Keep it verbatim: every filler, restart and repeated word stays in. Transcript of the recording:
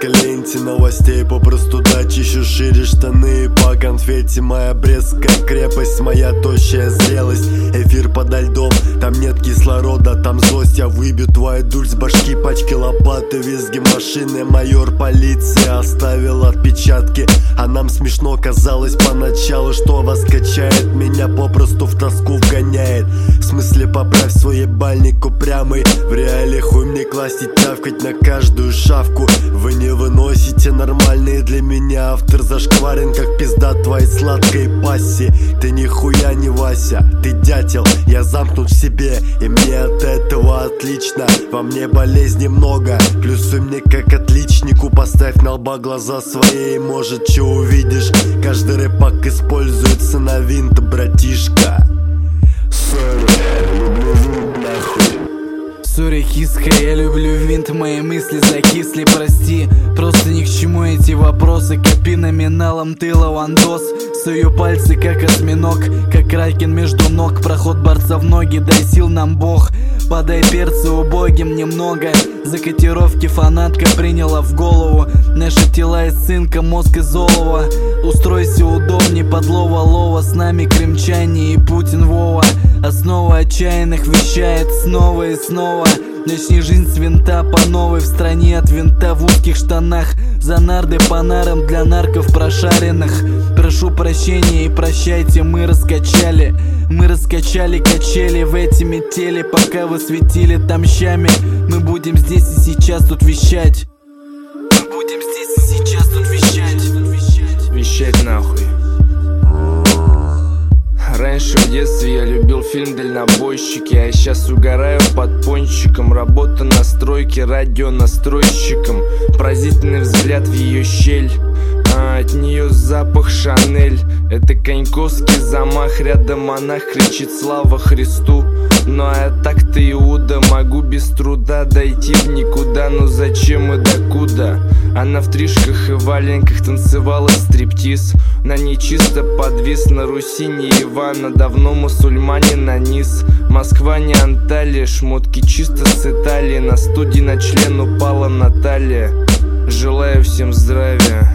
ленте новостей попросту дать еще шире штаны по конфетте. Моя Брестская крепость, моя тощая зрелость. Эфир подо льдом, там нет кислорода, там злость. Я выбью твою дурь с башки, пачки лопаты, визги машины. Майор полиции оставил отпечатки, а нам смешно казалось поначалу, что вас качает, меня попросту в тоску вгоняет. В смысле, поправь свой ебальник упрямый, в реале хуй мне класть и тявкать на каждую шавку. Вы не выносите нормальные для меня. Автор зашкварен, как пизда твоей сладкой пасси. Ты нихуя не Вася, ты дятел, я замкнут в себе, и мне от этого отлично. Во мне болезни много, плюсы мне как отличнику. Поставь на лба глаза свои, и может че увидишь. Каждый рэпак используется на винт, братишка. Сори, хиска, я люблю винт, мои мысли закисли, прости. Просто ни к чему эти вопросы, копи номиналом, ты лавандос. Сую пальцы, как осьминог, как кракен между ног. Проход борца в ноги, дай сил нам Бог. Подай перца убогим немного. За котировки фанатка приняла в голову. Наши тела из цинка, мозг из олова. Устройся удобней, подлова лова. С нами крымчане и Путин Вова. Основа отчаянных вещает снова и снова. Начни жизнь с винта по новой, в стране от винта, в узких штанах. За нарды по нарам для нарков прошаренных. Прошу прощения и прощайте, мы раскачали. Мы раскачали качели в эти метели, пока вы светили там щами. Мы будем здесь и сейчас тут вещать. Мы будем здесь и сейчас тут вещать. Вещать нахуй. Раньше в детстве я любил фильм «Дальнобойщики», а сейчас угораю под пончиком. Работа на стройке радионастройщиком. Поразительный взгляд в ее щель, а от нее запах Шанель. Это коньковский замах, рядом монах кричит слава Христу. Ну а я так-то Иуда, могу без труда дойти в никуда. Но зачем и докуда? Она в тришках и валенках танцевала стриптиз. На ней чисто подвис, на Руси не Ивана, давно мусульманин на низ. Москва не Анталия, шмотки чисто с Италии. На студии на член упала Наталья. Желаю всем здравия.